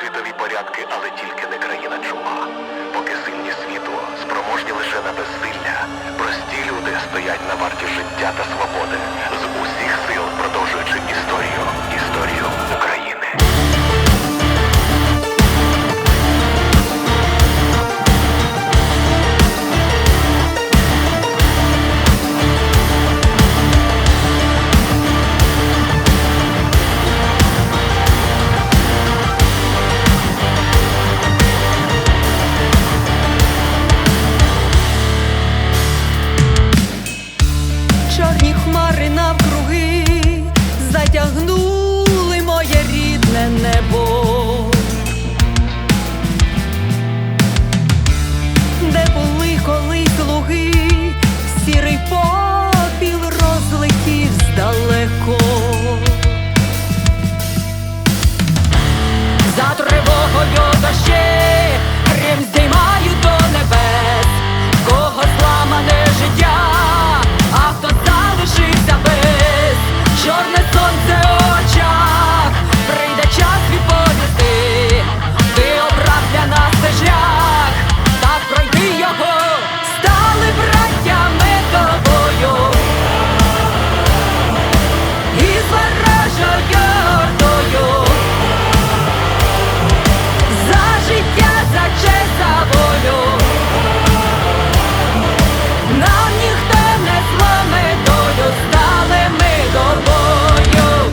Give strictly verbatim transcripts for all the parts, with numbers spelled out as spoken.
світові порядки, але тільки не країна чума. Поки сильні світу спроможні лише на безсилля, прості люди стоять на варті життя та свободи, з усіх сил продовжуючи історію, історію України. Чорні хмари навкруги затягнули моє рідне небо, де були колись луги, сірий попіл розлетів здалеко. За тривогою дощі грім здіймаю до небес, кого зламане життя, а хто залишився без. Чорне сонце у очах, прийде час відповісти. Ти обрав для нас цей шлях, так пройди його, стали браттями тобою. І з ворожою ордою за життя, за честь, за волю нам ніхто не зломе долю, стали ми тобою.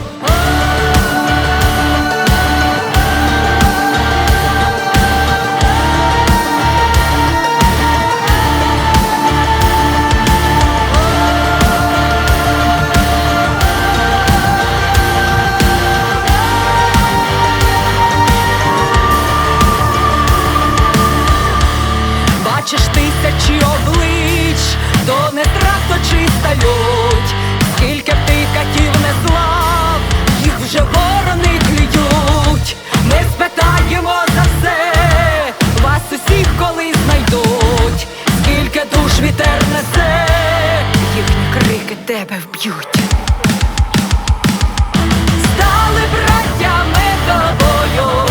Бачиш тисячі облич, то не страх, то чиста лють. Скільки б ти катів не злав, їх вже ворони клюють. Ми спитаємо за все, вас усіх коли знайдуть. Скільки душ вітер несе, їхні крики тебе вб'ють. Стали браттями тобою,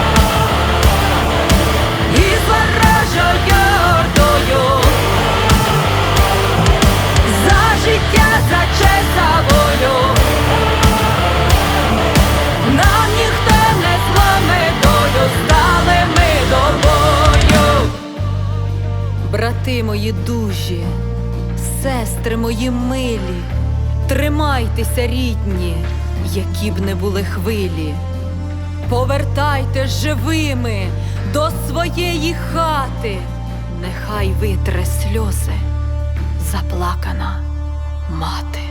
і з ворожою ордою за життя, за честь, за волю нам ніхто не зломе долю, стали ми тобою. Брати мої дужі, сестри мої милі, тримайтеся, рідні, які б не були хвилі. Повертайтесь живими до своєї хати, нехай витре сльози заплакана мати.